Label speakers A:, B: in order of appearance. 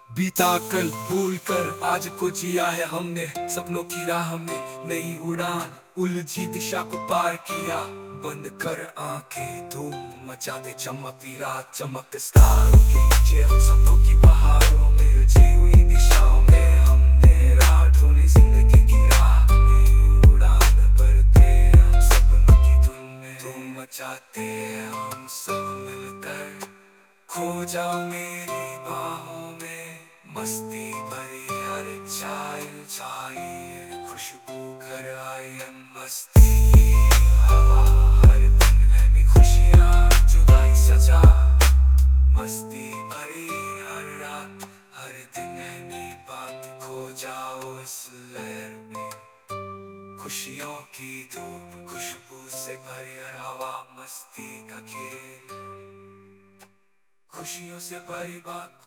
A: बीता कल भूल कर आज को जिया है हमने, सपनों की राह में नई उड़ान, उलझी दिशा को पार किया। बंद कर आंखें, धूम मचा दे चमकती रात, चमक सितारों के नीचे हम सपनों की पहाड़ों में उलझी हुई दिशाओं में हमने राह ढूंढी जिंदगी की राह में। उड़ान भरते हम सपनों की धुन में, धूम मचाते हम सब मिलकर। खो जाओ मेरी बाहों में, मस्ती भरी हर चाय छाई, खुशबू घर आई मस्ती हवा, हर दिन नई खुशियाँ जुदाई सजा। मस्ती भरी हर रात, हर दिन नई बात, खो जाओ इस लहर में। खुशियों की धूप, खुशबू से भरी हर हवा, मस्ती का खेल, खुशियों से भरी बात।